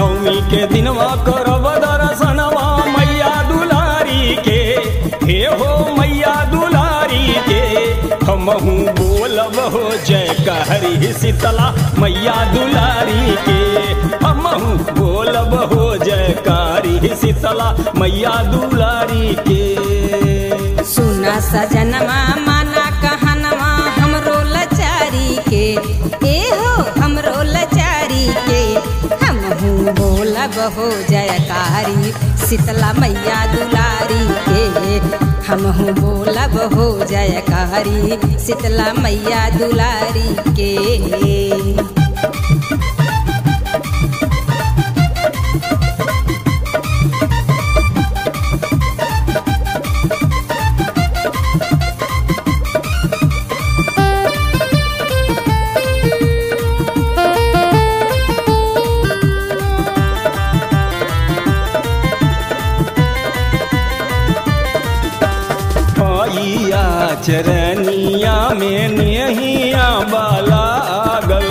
नवमी के दिनवा करब दर्शनवा मैया दुलारी के। हे हो मैया दुलारी के हमहू बोलब हो जयकारी शीतला मैया दुलारी के। हमहू बोलब हो जयकारी शीतला मैया दुलारी के। सुना सजनवा माना कहनवा हमरो लचारी के। ए हो हमरो लचारी के हमहू बोलब हो जयकारी शीतला मैया दुलारी के। हमहू बोलब हो जयकारी शीतला मैया दुलारी के। चरनिया में नहिया बालागल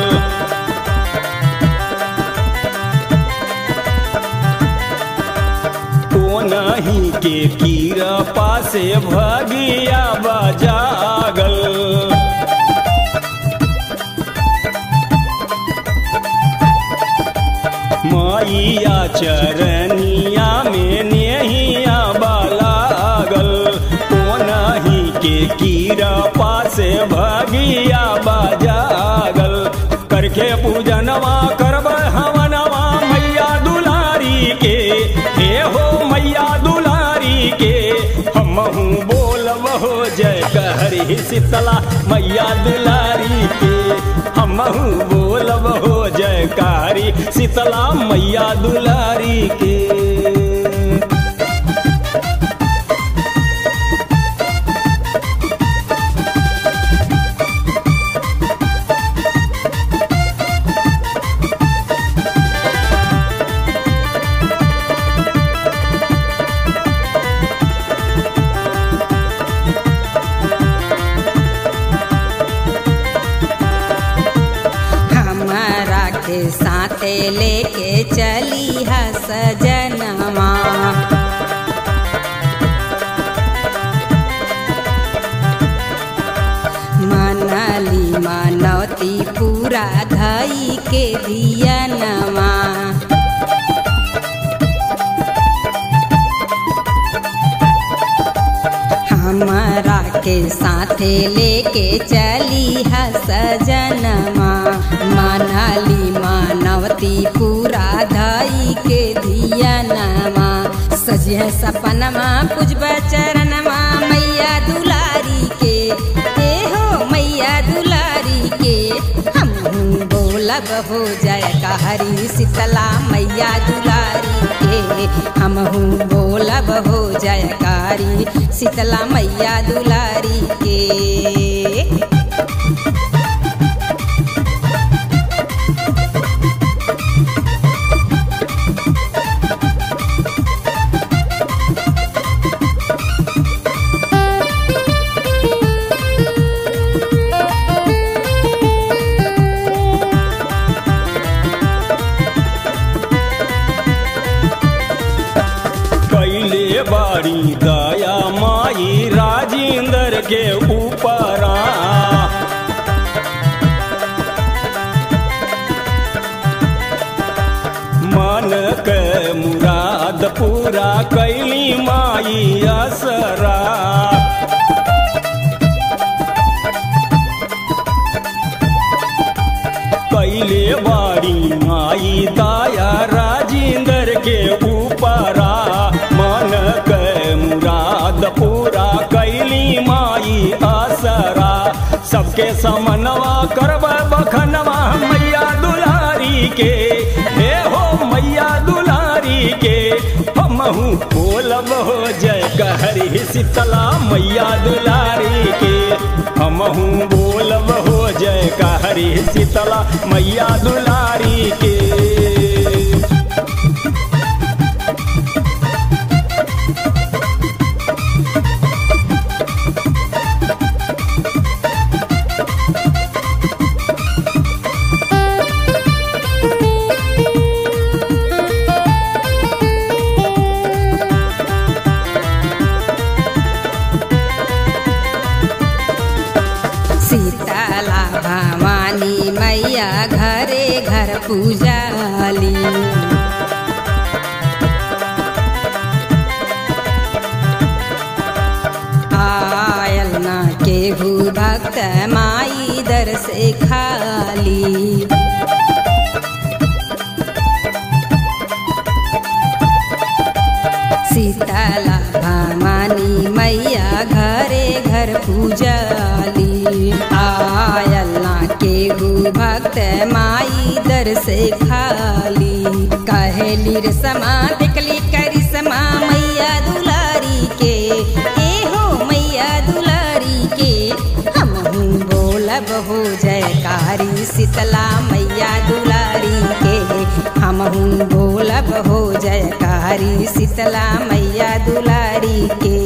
ओ नहीं के कीरा पासे भगिया बजागल। मैया चरनिया में नहिया बालागल के कीरा पासे भगिया बजागल। करके पूजनवा करब हवनवा मैया दुलारी के। हे हो मैया दुलारी के हमहू बोलब हो जयकारी शीतला मैया दुलारी के। हमहू बोलब हो जयकारी शीतला मैया दुलारी के। साथे लेके चली है सजनवा मनली मनौती पूरा धई के दियनवा। हमारा के साथे लेके चली है सजनवा मनली मनवती पूरा धई के दियनवा। सजे सपनमा पुजब चरणवा मैया दुलारी के। ए हो मैया दुलारी के हमहू बोलब हो जयकारी शीतला मैया दुलारी के। हमहू बोलब हो जयकारी शीतला मैया दुलारी के। बारी दया माई राजेंद्र के ऊपरा। मन के मुराद पूरा कैली माई असरा। कैले बारी माई दया राजेंद्र के ऊपरा। पूरा कैली माई आसरा सबके समनवा करब बखनवा मैया दुलारी के। हे हो मैया दुलारी के हमहू बोलब हो जयकारी शीतला मैया दुलारी के। हमहू बोलब हो जयकारी शीतला मैया दुलारी के। केहू भक्त माई दर से खाली। शीतला भवानी मैया घरे घर पूजाली। आयल ना केहू भक्त माई दर से खाली। कहेली रे समा देखली करिश्मा मैया दुलारी के। ए हो मैया दुलारी के हमहू बोलब हो जयकारी शीतला मैया दुलारी के। हमहू बोलब हो जयकारी शीतला मैया दुलारी के।